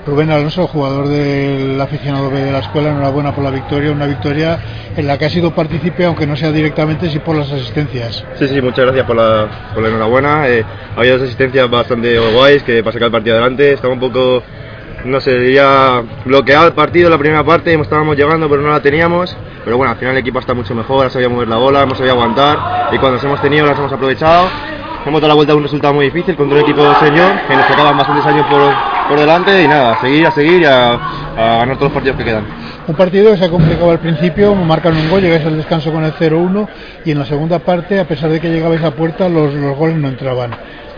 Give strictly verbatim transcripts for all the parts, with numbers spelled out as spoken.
Rubén Alonso, jugador del aficionado B de la escuela, enhorabuena por la victoria, una victoria en la que ha sido partícipe, aunque no sea directamente, sí por las asistencias. Sí, sí, muchas gracias por la, por la enhorabuena. Eh, había dos asistencias bastante guays que para sacar el partido adelante. Estaba un poco, no sé, diría bloqueado el partido en la primera parte, estábamos llegando pero no la teníamos. Pero bueno, al final el equipo está mucho mejor, ha sabido mover la bola, hemos sabido aguantar y cuando las hemos tenido las hemos aprovechado. Hemos dado la vuelta a un resultado muy difícil contra un equipo señor que nos tocaban bastantes años por, por delante y nada, a seguir, a seguir y a, a ganar todos los partidos que quedan. Un partido que se ha complicado al principio, marcan un gol, llegáis al descanso con el cero uno y en la segunda parte, a pesar de que llegabais a puerta, los, los goles no entraban.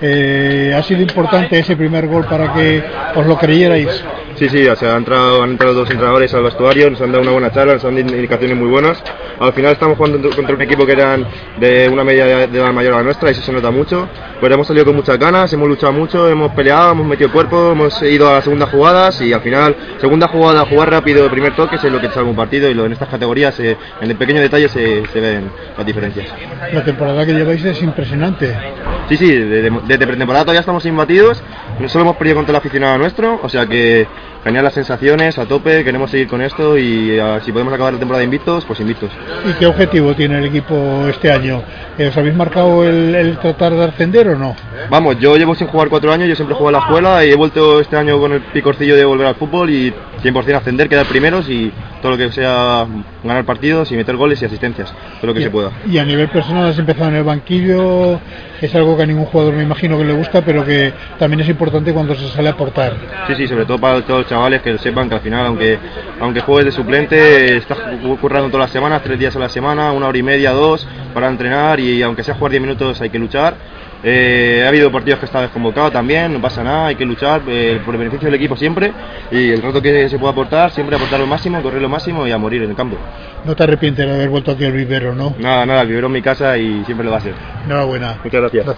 Eh, ¿Ha sido importante ese primer gol para que os lo creyerais? Sí, sí, o sea, han entrado, han entrado dos entrenadores al vestuario, nos han dado una buena charla, nos han dado indicaciones muy buenas. Al final estamos jugando contra un equipo que eran de una media de edad mayor a la nuestra y eso se nota mucho. Pero hemos salido con muchas ganas, hemos luchado mucho, hemos peleado, hemos metido cuerpo, hemos ido a las segundas jugadas y al final, segunda jugada, jugar rápido, primer toque, es lo que te salva un partido y lo, en estas categorías, eh, en el pequeño detalle se, se ven las diferencias. La temporada que lleváis es impresionante. Sí, sí, desde de, de pretemporada todavía estamos imbatidos, solo hemos perdido contra el aficionado nuestro, o sea que genial las sensaciones, a tope, queremos seguir con esto y uh, si podemos acabar la temporada invictos, pues invictos. ¿Y qué objetivo tiene el equipo este año? ¿Os habéis marcado el, el tratar de ascender o no? Vamos, yo llevo sin jugar cuatro años, yo siempre juego a la escuela y he vuelto este año con el picorcillo de volver al fútbol y cien por ciento ascender, quedar primeros y todo lo que sea ganar partidos y meter goles y asistencias, todo lo que y, se pueda. Y a nivel personal has empezado en el banquillo, es algo que a ningún jugador me imagino que le gusta, pero que también es importante cuando se sale a aportar. Sí, sí, sobre todo para todos los chavales que sepan que al final, aunque aunque juegues de suplente, estás currando todas las semanas, tres días a la semana, una hora y media, dos, para entrenar y aunque sea jugar diez minutos hay que luchar. Eh, ha habido partidos que está desconvocado también, no pasa nada, hay que luchar eh, por el beneficio del equipo siempre y el rato que se pueda aportar, siempre aportar lo máximo, correr lo máximo y a morir en el campo. No te arrepientes de haber vuelto aquí al vivero, ¿no? Nada, nada, el vivero en mi casa y siempre lo va a ser. Enhorabuena. Muchas gracias.